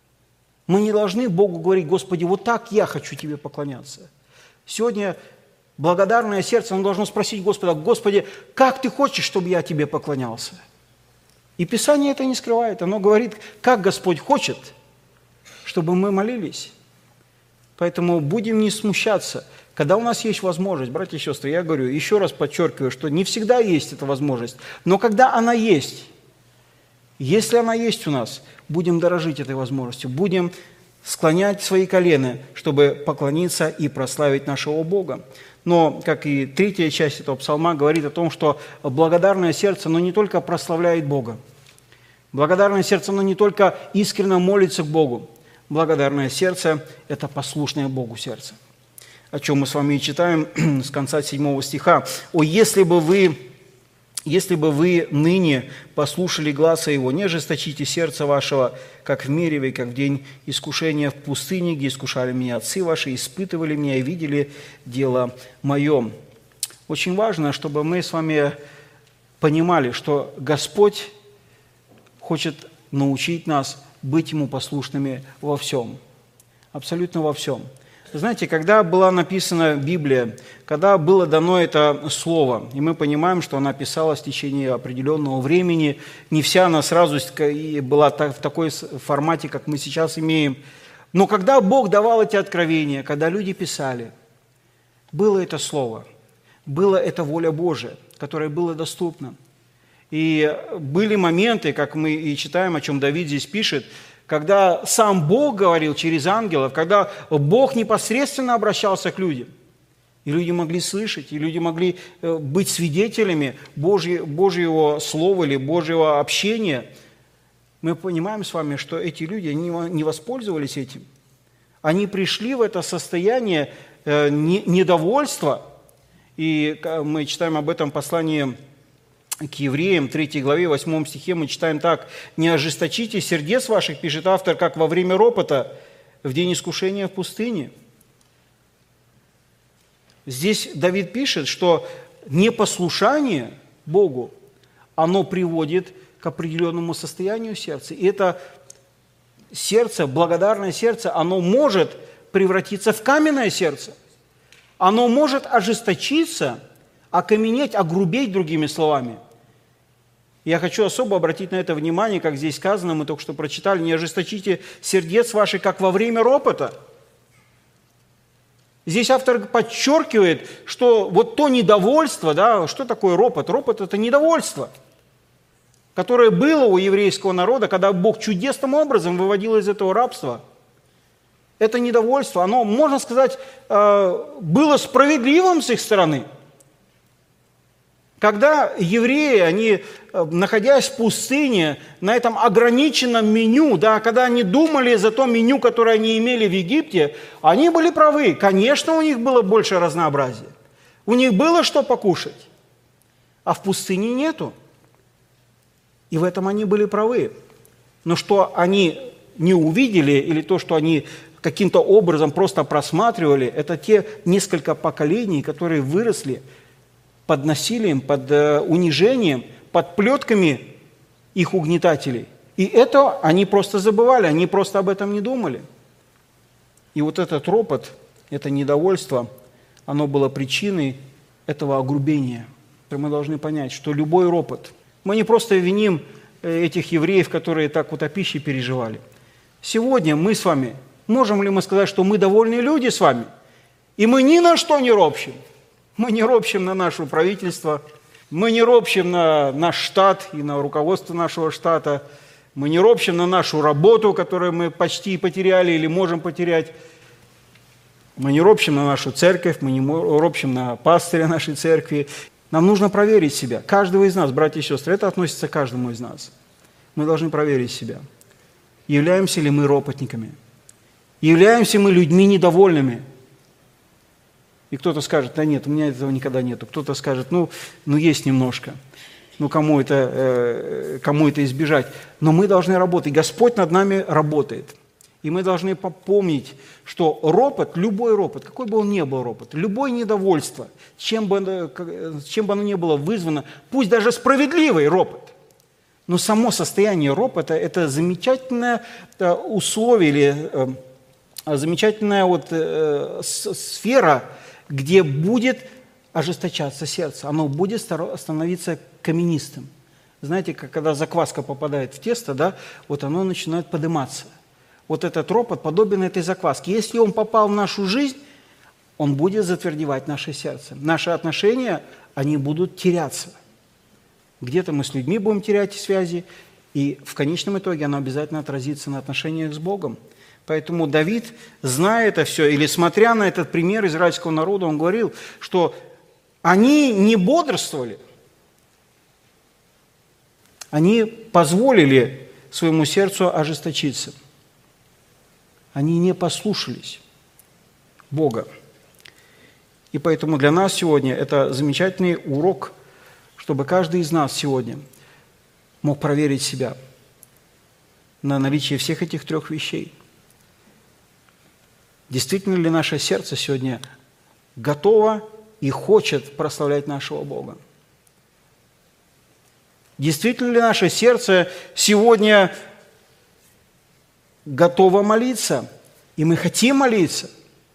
Мы не должны Богу говорить: «Господи, вот так я хочу Тебе поклоняться». Сегодня Благодарное сердце, оно должно спросить Господа: Господи, как Ты хочешь, чтобы я Тебе поклонялся? И Писание это не скрывает. Оно говорит, как Господь хочет, чтобы мы молились. Поэтому будем не смущаться. Когда у нас есть возможность, братья и сестры, я говорю, еще раз подчеркиваю, что не всегда есть эта возможность, но когда она есть, если она есть у нас, будем дорожить этой возможностью, будем склонять свои колена, чтобы поклониться и прославить нашего Бога. Но, как и третья часть этого псалма говорит о том, что благодарное сердце, оно не только прославляет Бога, благодарное сердце, оно не только искренне молится к Богу, благодарное сердце – это послушное Богу сердце, о чем мы с вами и читаем с конца седьмого стиха. «О, если бы вы, если бы вы ныне послушали гласа Его, не ожесточите сердце вашего, как в Мериве, как в день искушения в пустыне, где искушали меня отцы ваши, испытывали меня и видели дело мое». Очень важно, чтобы мы с вами понимали, что Господь хочет научить нас быть Ему послушными во всем, абсолютно во всем. Знаете, когда была написана Библия, когда было дано это слово, и мы понимаем, что она писалась в течение определенного времени, не вся она сразу была в такой формате, как мы сейчас имеем, но когда Бог давал эти откровения, когда люди писали, было это слово, была эта воля Божия, которая была доступна. И были моменты, как мы и читаем, о чем Давид здесь пишет, когда сам Бог говорил через ангелов, когда Бог непосредственно обращался к людям. И люди могли слышать, и люди могли быть свидетелями Божьего, Божьего слова или Божьего общения. Мы понимаем с вами, что эти люди не воспользовались этим. Они пришли в это состояние недовольства. И мы читаем об этом послании к евреям, третьей главе, восьмом стихе, мы читаем так: «Не ожесточите сердец ваших, пишет автор, как во время ропота, в день искушения в пустыне». Здесь Давид пишет, что непослушание Богу, оно приводит к определенному состоянию сердца. И это сердце, благодарное сердце, оно может превратиться в каменное сердце. Оно может ожесточиться, окаменеть, огрубеть, другими словами. Я хочу особо обратить на это внимание, как здесь сказано, мы только что прочитали: «Не ожесточите сердец ваших, как во время ропота». Здесь автор подчеркивает, что вот то недовольство, да, что такое ропот? Ропот – это недовольство, которое было у еврейского народа, когда Бог чудесным образом выводил из этого рабства. Это недовольство, оно, можно сказать, было справедливым с их стороны. Когда евреи, они, находясь в пустыне, на этом ограниченном меню, да, когда они думали за то меню, которое они имели в Египте, они были правы. Конечно, у них было больше разнообразия. У них было что покушать, а в пустыне нету. И в этом они были правы. Но что они не увидели, или то, что они каким-то образом просто просматривали, это те несколько поколений, которые выросли под насилием, под унижением, под плетками их угнетателей. И это они просто забывали, они просто об этом не думали. И вот этот ропот, это недовольство, оно было причиной этого огрубения. Мы должны понять, что любой ропот, мы не просто виним этих евреев, которые так вот о пище переживали. Сегодня мы с вами, можем ли мы сказать, что мы довольные люди с вами, и мы ни на что не ропщим? Мы не ропщим на наше правительство, мы не ропщим на наш штат и на руководство нашего штата, мы не ропщим на нашу работу, которую мы почти потеряли или можем потерять, мы не ропщим на нашу церковь, мы не ропщим на пастыря нашей церкви. Нам нужно проверить себя, каждого из нас, братья и сестры, это относится к каждому из нас. Мы должны проверить себя, являемся ли мы ропотниками, являемся мы людьми недовольными. И кто-то скажет: да нет, у меня этого никогда нету. Кто-то скажет: ну, ну есть немножко. Ну, кому это, э, кому это избежать? Но мы должны работать. Господь над нами работает. И мы должны попомнить, что ропот, любой ропот, какой бы он ни был ропот, любое недовольство, чем бы, чем бы оно ни было вызвано, пусть даже справедливый ропот, но само состояние ропота – это замечательное условие или замечательная вот сфера где будет ожесточаться сердце, оно будет становиться каменистым. Знаете, как когда закваска попадает в тесто, да, вот оно начинает подниматься. Вот этот ропот подобен этой закваске. Если он попал в нашу жизнь, он будет затвердевать наше сердце. Наши отношения, они будут теряться. Где-то мы с людьми будем терять связи, и в конечном итоге оно обязательно отразится на отношениях с Богом. Поэтому Давид, зная это все, или смотря на этот пример израильского народа, он говорил, что они не бодрствовали, они позволили своему сердцу ожесточиться. Они не послушались Бога. И поэтому для нас сегодня это замечательный урок, чтобы каждый из нас сегодня мог проверить себя на наличие всех этих трех вещей. Действительно ли наше сердце сегодня готово и хочет прославлять нашего Бога? Действительно ли наше сердце сегодня готово молиться, и мы хотим молиться?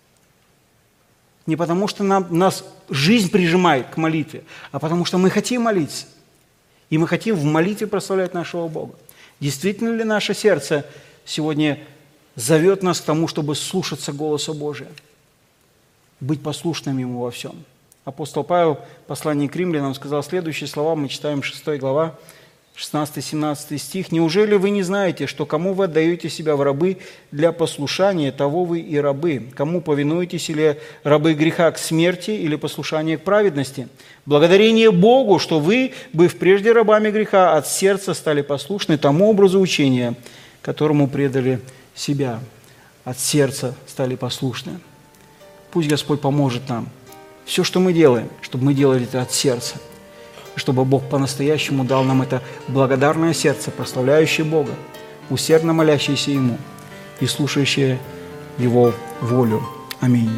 Не потому, что нам, нас жизнь прижимает к молитве, а потому, что мы хотим молиться. И мы хотим в молитве прославлять нашего Бога. Действительно ли наше сердце сегодня зовет нас к тому, чтобы слушаться голоса Божия, быть послушным Ему во всем? Апостол Павел в послании к римлянам сказал следующие слова, мы читаем шестая глава, шестнадцатый-семнадцатый стих. «Неужели вы не знаете, что кому вы отдаете себя в рабы для послушания, того вы и рабы? Кому повинуетесь, или рабы греха к смерти, или послушание к праведности? Благодарение Богу, что вы, быв прежде рабами греха, от сердца стали послушны тому образу учения, которому предали себя». От сердца стали послушны. Пусть Господь поможет нам. Все, что мы делаем, чтобы мы делали это от сердца. Чтобы Бог по-настоящему дал нам это благодарное сердце, прославляющее Бога, усердно молящееся Ему и слушающее Его волю. Аминь.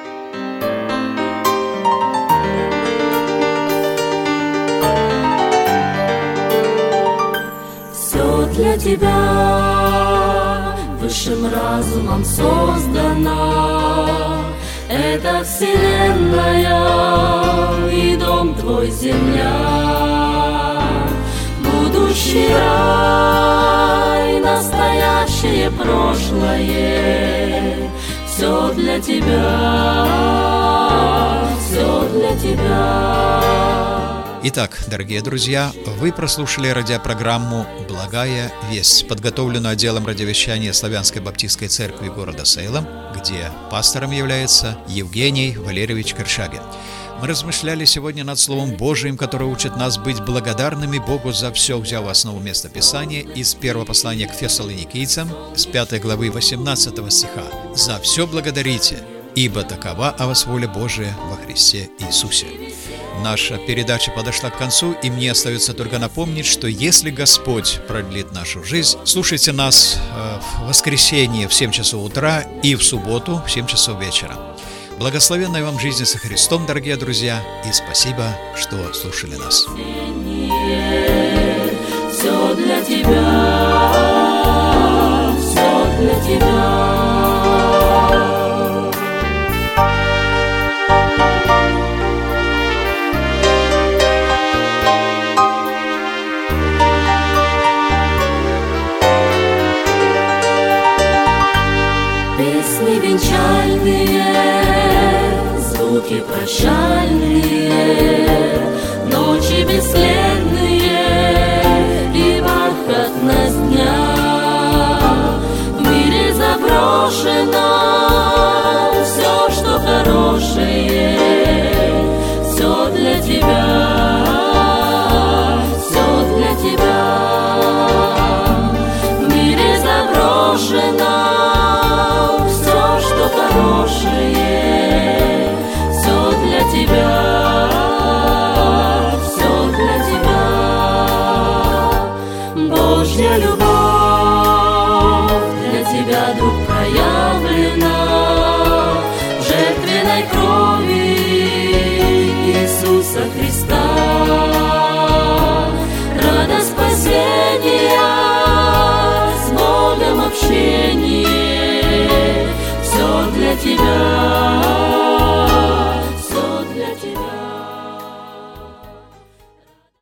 Все для Тебя высшим разумом создано. Это вселенная и дом Твой земля, будущий рай, настоящее прошлое, все для Тебя, все для Тебя. Итак, дорогие друзья, вы прослушали радиопрограмму «Благая весть», подготовленную отделом радиовещания Славянской Баптистской Церкви города Сейлом, где пастором является Евгений Валерьевич Коршагин. Мы размышляли сегодня над Словом Божиим, которое учит нас быть благодарными Богу за все, взяв в основу место Писания из первого послания к Фессалоникийцам с пятой главы восемнадцатого стиха. «За все благодарите, ибо такова о вас воля Божия во Христе Иисусе». Наша передача подошла к концу, и мне остается только напомнить, что если Господь продлит нашу жизнь, слушайте нас в воскресенье в семь часов утра и в субботу в семь часов вечера. Благословенной вам жизни со Христом, дорогие друзья, и спасибо, что слушали нас. Все для Тебя, все для Тебя. Песни венчальные, звуки прощальные, ночи бесследные и бархатность дня. В мире заброшено все, что хорошее, все для Тебя, все для Тебя. В мире заброшено хорошее, все для Тебя, все для Тебя. Божья любовь для Тебя, друг, проявлена в жертвенной крови Иисуса Христа. Радость спасения, с Богом общение, все для Тебя.